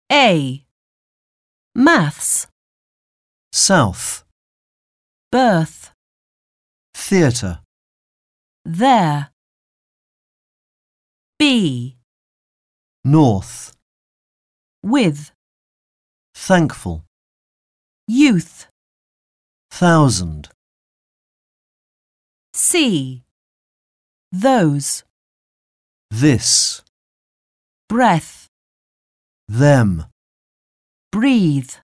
A. Maths. South. Birth. Theatre. There. B. North. With. Thankful. Youth. 1,000. C. Those. This. Breath. Them. Breathe.